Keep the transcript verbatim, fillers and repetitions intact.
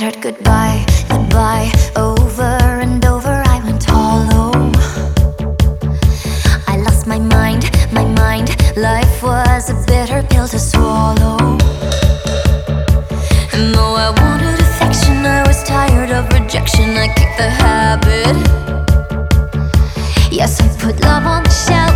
It hurt goodbye, goodbye. Over and over I went hollow. I lost my mind, my mind. Life was a bitter pill to swallow. And though I wanted affection, I was tired of rejection. I kicked the habit. Yes, I put love on the shelf.